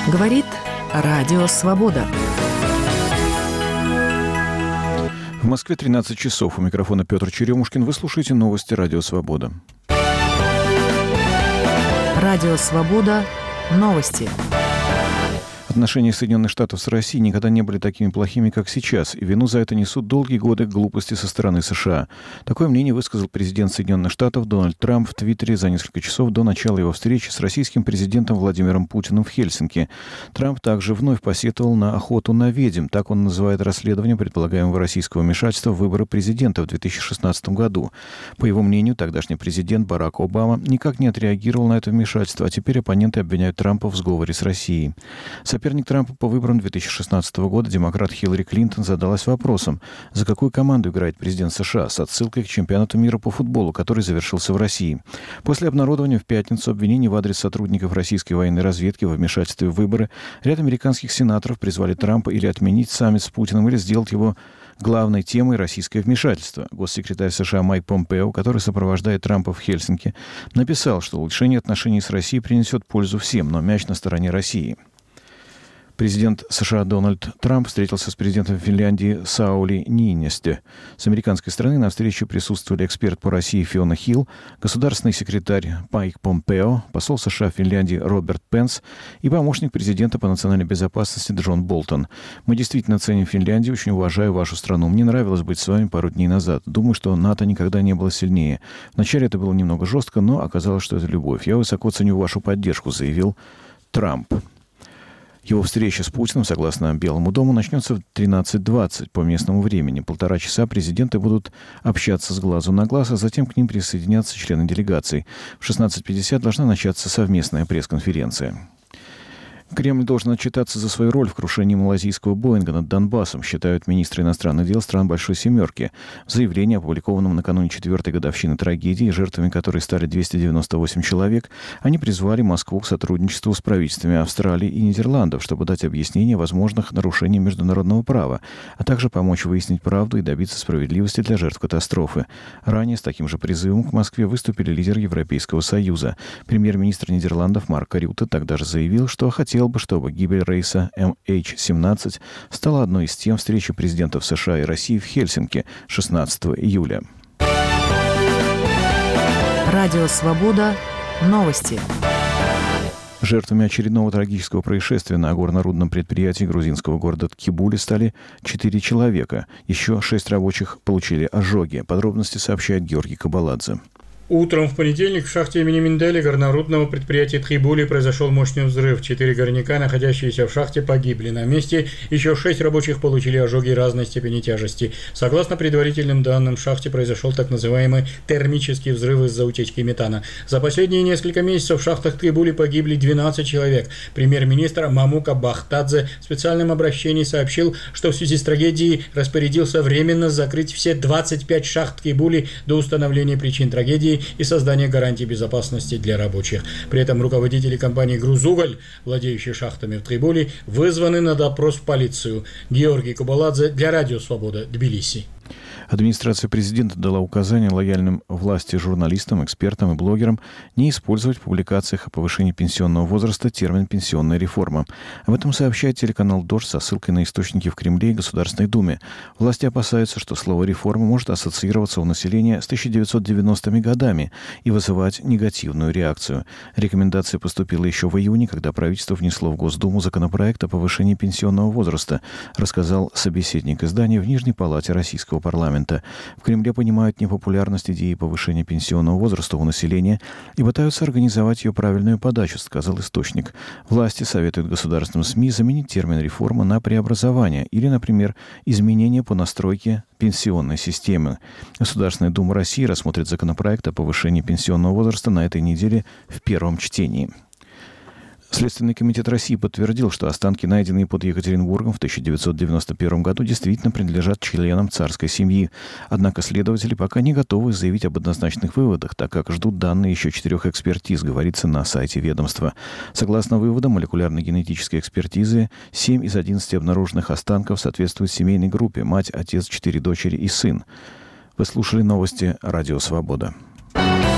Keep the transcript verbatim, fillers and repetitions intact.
Говорит Радио Свобода. В Москве тринадцать часов. У микрофона Петр Черемушкин. Вы слушаете новости Радио Свобода. Радио Свобода. Новости. Отношения Соединенных Штатов с Россией никогда не были такими плохими, как сейчас, и вину за это несут долгие годы глупости со стороны США. Такое мнение высказал президент Соединенных Штатов Дональд Трамп в Твиттере за несколько часов до начала его встречи с российским президентом Владимиром Путиным в Хельсинки. Трамп также вновь посетовал на охоту на ведьм. Так он называет расследование предполагаемого российского вмешательства в выборы президента в две тысячи шестнадцатом году. По его мнению, тогдашний президент Барак Обама никак не отреагировал на это вмешательство, а теперь оппоненты обвиняют Трампа в сговоре с Россией. Соперник Трампа по выборам две тысячи шестнадцатого года, демократ Хиллари Клинтон, задалась вопросом, за какую команду играет президент США, с отсылкой к чемпионату мира по футболу, который завершился в России. После обнародования в пятницу обвинений в адрес сотрудников российской военной разведки во вмешательстве в выборы, ряд американских сенаторов призвали Трампа или отменить саммит с Путиным, или сделать его главной темой российское вмешательство. Госсекретарь США Майк Помпео, который сопровождает Трампа в Хельсинки, написал, что улучшение отношений с Россией принесет пользу всем, но мяч на стороне России. Президент США Дональд Трамп встретился с президентом Финляндии Саули Ниинистö. С американской стороны на встрече присутствовали эксперт по России Фиона Хилл, государственный секретарь Майк Помпео, посол США в Финляндии Роберт Пенс и помощник президента по национальной безопасности Джон Болтон. «Мы действительно ценим Финляндию, очень уважаю вашу страну. Мне нравилось быть с вами пару дней назад. Думаю, что НАТО никогда не было сильнее. Вначале это было немного жестко, но оказалось, что это любовь. Я высоко ценю вашу поддержку», заявил Трамп. Его встреча с Путиным, согласно Белому дому, начнется в тринадцать двадцать по местному времени. Полтора часа президенты будут общаться с глазу на глаз, а затем к ним присоединятся члены делегаций. В шестнадцать пятьдесят должна начаться совместная пресс-конференция. Кремль должен отчитаться за свою роль в крушении малайзийского Боинга над Донбассом, считают министры иностранных дел стран Большой Семерки. В заявлении, опубликованном накануне четвертой годовщины трагедии, жертвами которой стали двести девяносто восемь человек, они призвали Москву к сотрудничеству с правительствами Австралии и Нидерландов, чтобы дать объяснение возможных нарушений международного права, а также помочь выяснить правду и добиться справедливости для жертв катастрофы. Ранее с таким же призывом к Москве выступили лидеры Европейского Союза. Премьер-министр Нидерландов Марк Рютте тогда же заявил, что хотел Хотел бы, чтобы гибель рейса эм эйч семнадцать стала одной из тем встречи президентов США и России в Хельсинки шестнадцатого июля. Радио Свобода. Новости. Жертвами очередного трагического происшествия на горно-рудном предприятии грузинского города Ткибули стали четыре человека. Еще шесть рабочих получили ожоги. Подробности сообщает Георгий Кабаладзе. Утром в понедельник в шахте имени Менделя горнорудного предприятия Ткибули произошел мощный взрыв. Четыре горняка, находящиеся в шахте, погибли. На месте еще шесть рабочих получили ожоги разной степени тяжести. Согласно предварительным данным, в шахте произошел так называемый термический взрыв из-за утечки метана. За последние несколько месяцев в шахтах Ткибули погибли двенадцать человек. Премьер-министр Мамука Бахтадзе в специальном обращении сообщил, что в связи с трагедией распорядился временно закрыть все двадцать пять шахт Ткибули до установления причин трагедии и создания гарантий безопасности для рабочих. При этом руководители компании «Грузуголь», владеющие шахтами в Ткибули, вызваны на допрос в полицию. Георгий Кабаладзе для Радио Свобода, Тбилиси. Администрация президента дала указание лояльным власти журналистам, экспертам и блогерам не использовать в публикациях о повышении пенсионного возраста термин «пенсионная реформа». Об этом сообщает телеканал «Дождь» со ссылкой на источники в Кремле и Государственной Думе. Власти опасаются, что слово «реформа» может ассоциироваться у населения с тысяча девятьсот девяностыми годами и вызывать негативную реакцию. Рекомендация поступила еще в июне, когда правительство внесло в Госдуму законопроект о повышении пенсионного возраста, рассказал собеседник издания в Нижней палате Российского парламента. В Кремле понимают непопулярность идеи повышения пенсионного возраста у населения и пытаются организовать ее правильную подачу, сказал источник. Власти советуют государственным СМИ заменить термин «реформа» на «преобразование» или, например, «изменение по настройке пенсионной системы». Государственная Дума России рассмотрит законопроект о повышении пенсионного возраста на этой неделе в первом чтении. Следственный комитет России подтвердил, что останки, найденные под Екатеринбургом в тысяча девятьсот девяносто первом году, действительно принадлежат членам царской семьи. Однако следователи пока не готовы заявить об однозначных выводах, так как ждут данные еще четырех экспертиз, говорится на сайте ведомства. Согласно выводам молекулярно-генетической экспертизы, семь из одиннадцати обнаруженных останков соответствуют семейной группе: мать, отец, четыре дочери и сын. Вы слушали новости Радио Свобода.